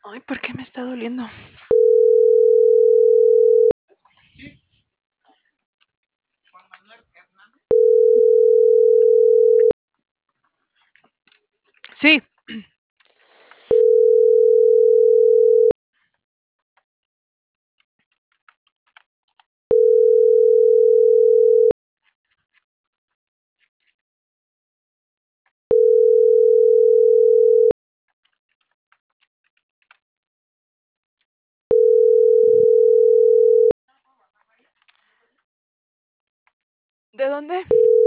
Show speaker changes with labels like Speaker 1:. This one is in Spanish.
Speaker 1: Ay, ¿por qué me está doliendo? Sí. ¿De dónde?